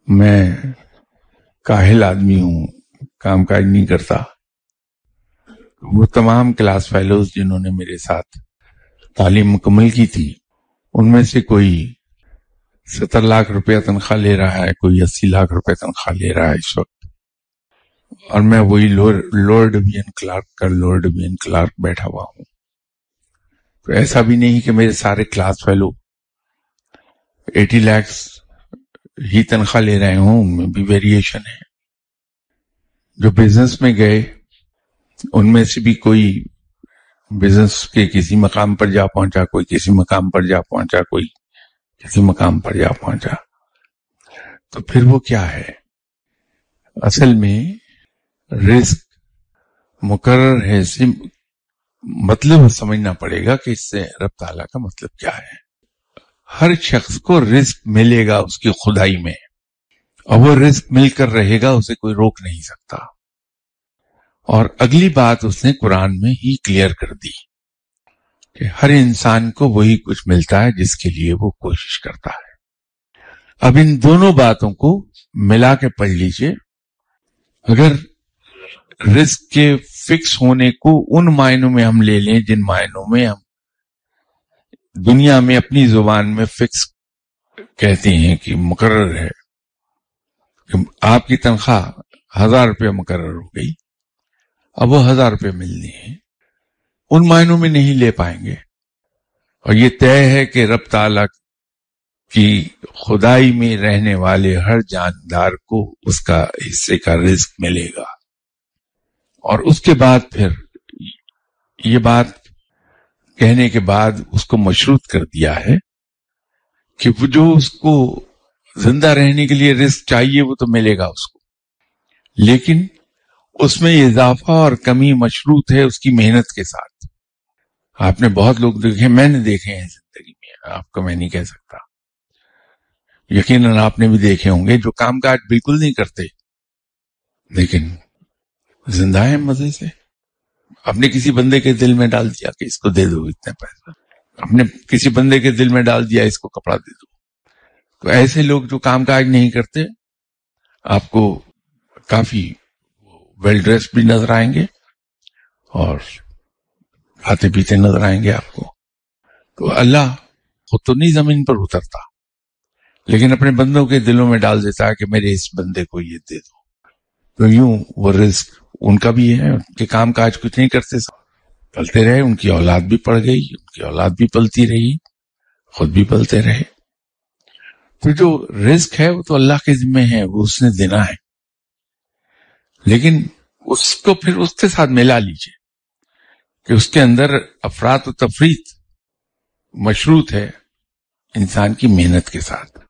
میں کاہل آدمی ہوں، کام کاج نہیں کرتا. وہ تمام کلاس فیلوز جنہوں نے میرے ساتھ تعلیم مکمل کی تھی، ان میں سے کوئی 70 لاکھ روپیہ تنخواہ لے رہا ہے، کوئی 80 لاکھ روپے تنخواہ لے رہا ہے اس وقت، اور میں وہی لوور ڈویژن کلرک کا لوور ڈویژن کلرک بیٹھا ہوا ہوں. تو ایسا بھی نہیں کہ میرے سارے کلاس فیلو 80 لاکھ ہی تنخواہ لے رہے ہوں، ان میں بھی ویریشن ہے. جو بزنس میں گئے ان میں سے بھی کوئی بزنس کے کسی مقام پر جا پہنچا، کوئی کسی مقام پر جا پہنچا، کوئی کسی مقام پر جا پہنچا. تو پھر وہ کیا ہے؟ اصل میں رزق مقرر ہے، مطلب سمجھنا پڑے گا کہ اس سے رب تعالیٰ کا مطلب کیا ہے. ہر شخص کو رزق ملے گا اس کی خدائی میں، اور وہ رزق مل کر رہے گا، اسے کوئی روک نہیں سکتا. اور اگلی بات اس نے قرآن میں ہی کلیئر کر دی کہ ہر انسان کو وہی کچھ ملتا ہے جس کے لیے وہ کوشش کرتا ہے. اب ان دونوں باتوں کو ملا کے پڑھ لیجئے. اگر رزق کے فکس ہونے کو ان معنوں میں ہم لے لیں جن معنوں میں ہم دنیا میں اپنی زبان میں فکس کہتے ہیں کہ مقرر ہے، کہ آپ کی تنخواہ 1000 روپے مقرر ہو گئی، اب وہ 1000 روپے ملنے ہیں، ان معنوں میں نہیں لے پائیں گے. اور یہ طے ہے کہ رب تعالیٰ کی خدائی میں رہنے والے ہر جاندار کو اس کا حصے کا رزق ملے گا. اور اس کے بعد پھر یہ بات کہنے کے بعد اس کو مشروط کر دیا ہے کہ وہ جو اس کو زندہ رہنے کے لیے رزق چاہیے وہ تو ملے گا اس کو، لیکن اس میں اضافہ اور کمی مشروط ہے اس کی محنت کے ساتھ. آپ نے بہت لوگ دیکھے، میں نے دیکھے ہیں زندگی میں، آپ کو میں نہیں کہہ سکتا، یقیناً آپ نے بھی دیکھے ہوں گے، جو کام کاج بالکل نہیں کرتے لیکن زندہ ہیں مزے سے. آپ نے کسی بندے کے دل میں ڈال دیا کہ اس کو دے دو اتنے پیسہ، آپ نے کسی بندے کے دل میں ڈال دیا اس کو کپڑا دے دو. تو ایسے لوگ جو کام کاج نہیں کرتے آپ کو کافی ویل ڈریس بھی نظر آئیں گے اور کھاتے پیتے نظر آئیں گے آپ کو. تو اللہ خود تو نہیں زمین پر اترتا، لیکن اپنے بندوں کے دلوں میں ڈال دیتا ہے کہ میرے اس بندے کو یہ دے دو. تو یوں وہ رزق ان کا بھی ہے، ان کے کام کاج کچھ نہیں کرتے، پلتے رہے، ان کی اولاد بھی پڑ گئی، ان کی اولاد بھی پلتی رہی، خود بھی پلتے رہے. تو جو رزق ہے وہ تو اللہ کے ذمہ ہے، وہ اس نے دینا ہے، لیکن اس کو پھر اس کے ساتھ ملا لیجئے کہ اس کے اندر افراط و تفریط مشروط ہے انسان کی محنت کے ساتھ.